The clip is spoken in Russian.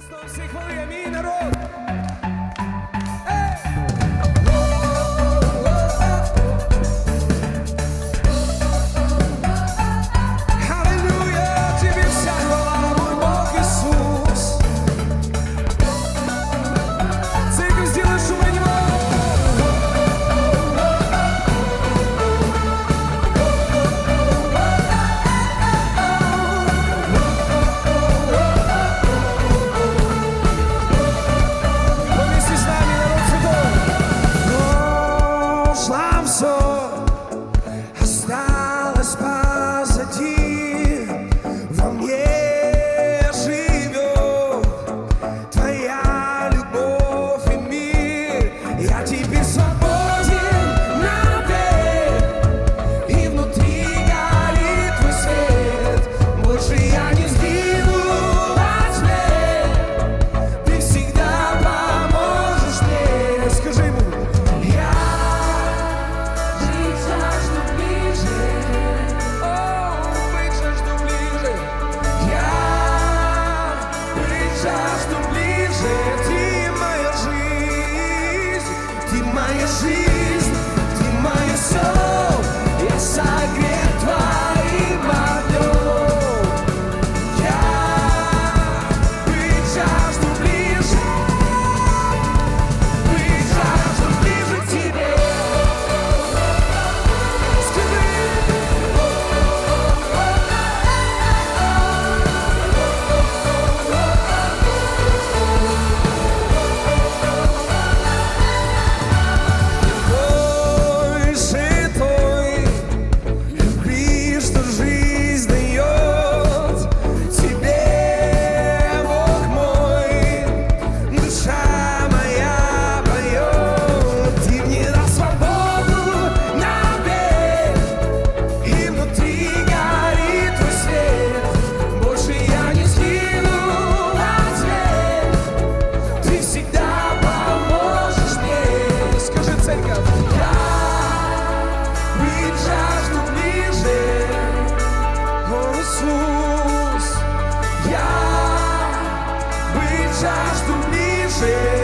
Всей хвалы, аминь, народ! Аллилуйя, тебе вся хвала, мой Бог Иисус. Церковь, сделай шум на Него. Вместе с нами, народ святой. Прошлом всё осталось позади. Во мне живет Твоя любовь и мир. Я теперь свободен навек, и внутри горит Твой свет. Больше я не сгину во тьме. Ты всегда поможешь мне. Скажи ему. Я жить жажду ближе. О, быть жажду ближе. Я быть жажду ближе. Ты моя жизнь, ты моя жизнь, ты мое все. Я согрет Твоим огнем. Я быть жажду ближе. Быть жажду ближе к Тебе. Скажи. Больше той любви, что жизнь дает Тебе, Бог мой, душа моя поет. Ты мне дал свободу навек, и внутри горит Твой свет. Больше я не сгину во тьме. Ты всегда поможешь мне. Скажи, церковь. Я быть жажду ближе. О, Иисус. Я быть жажду ближе.